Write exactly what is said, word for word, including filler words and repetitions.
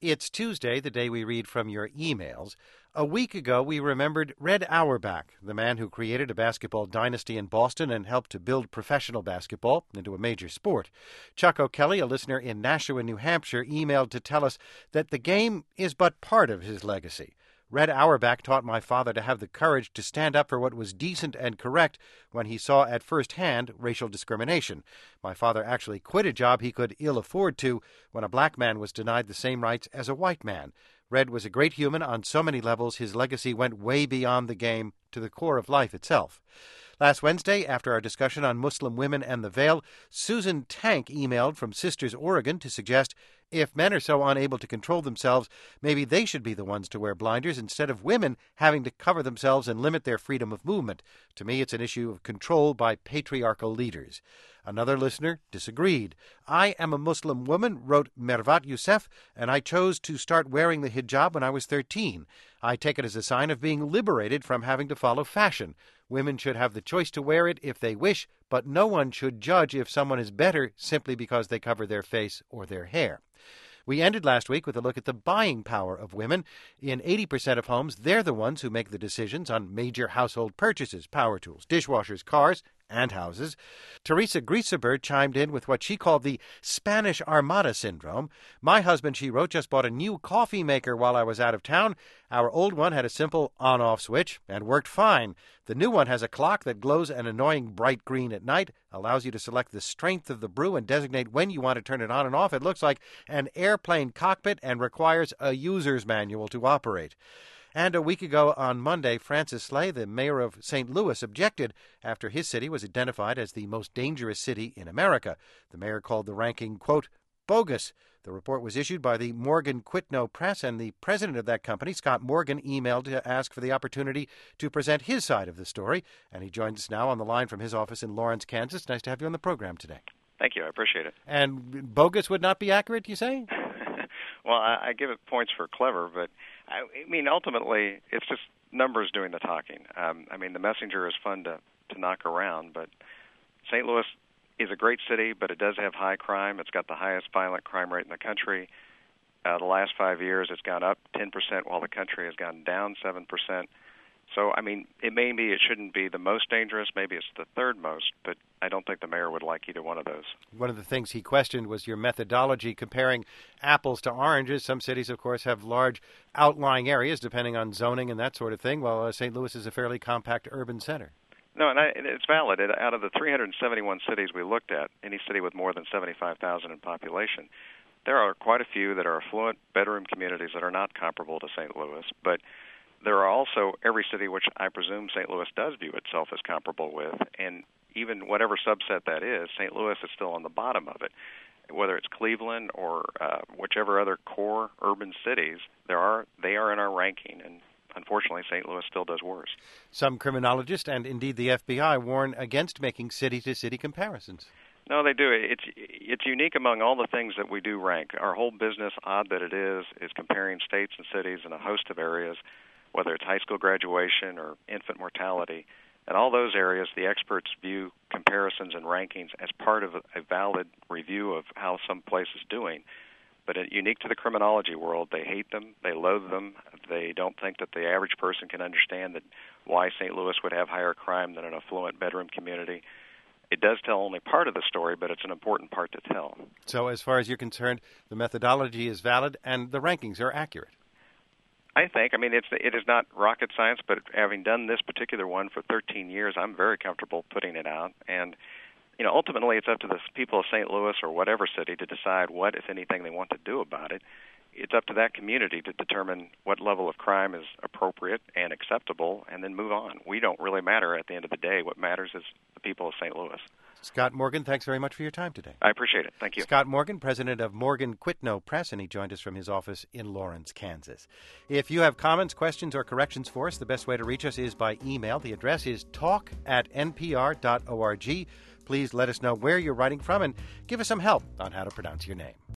It's Tuesday, the day we read from your emails. A week ago, we remembered Red Auerbach, the man who created a basketball dynasty in Boston and helped to build professional basketball into a major sport. Chuck O'Kelly, a listener in Nashua, New Hampshire, emailed to tell us that the game is but part of his legacy. Red Auerbach taught my father to have the courage to stand up for what was decent and correct when he saw at first hand racial discrimination. My father actually quit a job he could ill afford to when a black man was denied the same rights as a white man. Red was a great human on so many levels. His legacy went way beyond the game to the core of life itself. Last Wednesday, after our discussion on Muslim women and the veil, Susan Tank emailed from Sisters, Oregon, to suggest if men are so unable to control themselves, maybe they should be the ones to wear blinders instead of women having to cover themselves and limit their freedom of movement. To me, it's an issue of control by patriarchal leaders. Another listener disagreed. I am a Muslim woman, wrote Mervat Youssef, and I chose to start wearing the hijab when I was thirteen. I take it as a sign of being liberated from having to follow fashion. Women should have the choice to wear it if they wish, but no one should judge if someone is better simply because they cover their face or their hair. We ended last week with a look at the buying power of women. In eighty percent of homes, they're the ones who make the decisions on major household purchases, power tools, dishwashers, cars, and houses. Teresa Grieseber chimed in with what she called the Spanish Armada syndrome. My husband, she wrote, just bought a new coffee maker while I was out of town. Our old one had a simple on-off switch and worked fine. The new one has a clock that glows an annoying bright green at night, allows you to select the strength of the brew and designate when you want to turn it on and off. It looks like an airplane cockpit and requires a user's manual to operate. And a week ago on Monday, Francis Slay, the mayor of Saint Louis, objected after his city was identified as the most dangerous city in America. The mayor called the ranking, quote, bogus. The report was issued by the Morgan Quitno Press, and the president of that company, Scott Morgan, emailed to ask for the opportunity to present his side of the story. And he joins us now on the line from his office in Lawrence, Kansas. Nice to have you on the program today. Thank you. I appreciate it. And bogus would not be accurate, you say? Well, I, I give it points for clever, but I, I mean, ultimately, it's just numbers doing the talking. Um, I mean, the messenger is fun to, to knock around, but Saint Louis is a great city, but it does have high crime. It's got the highest violent crime rate in the country. Uh, the last five years, it's gone up ten percent, while the country has gone down seven percent. So, I mean, it may be it shouldn't be the most dangerous. Maybe it's the third most, but I don't think the mayor would like either one of those. One of the things he questioned was your methodology comparing apples to oranges. Some cities, of course, have large outlying areas depending on zoning and that sort of thing, while uh, Saint Louis is a fairly compact urban center. No, and I, it's valid. It, out of the three hundred seventy-one cities we looked at, any city with more than seventy-five thousand in population, there are quite a few that are affluent bedroom communities that are not comparable to Saint Louis, but there are also every city which I presume Saint Louis does view itself as comparable with, and even whatever subset that is, Saint Louis is still on the bottom of it. Whether it's Cleveland or uh, whichever other core urban cities, there are they are in our ranking, and unfortunately Saint Louis still does worse. Some criminologists and indeed the F B I warn against making city-to-city comparisons. No, they do. It's it's unique among all the things that we do rank. Our whole business, odd that it is, is comparing states and cities in a host of areas, whether it's high school graduation or infant mortality. In all those areas, the experts view comparisons and rankings as part of a, a valid review of how some place is doing. But it, unique to the criminology world, they hate them, they loathe them, they don't think that the average person can understand that why Saint Louis would have higher crime than an affluent bedroom community. It does tell only part of the story, but it's an important part to tell. So as far as you're concerned, the methodology is valid and the rankings are accurate. I think. I mean, it's it is not rocket science, but having done this particular one for thirteen years, I'm very comfortable putting it out. And, you know, ultimately it's up to the people of Saint Louis or whatever city to decide what, if anything, they want to do about it. It's up to that community to determine what level of crime is appropriate and acceptable and then move on. We don't really matter at the end of the day. What matters is the people of Saint Louis. Scott Morgan, thanks very much for your time today. I appreciate it. Thank you. Scott Morgan, president of Morgan Quitno Press, and he joined us from his office in Lawrence, Kansas. If you have comments, questions, or corrections for us, the best way to reach us is by email. The address is talk at n p r dot org. Please let us know where you're writing from and give us some help on how to pronounce your name.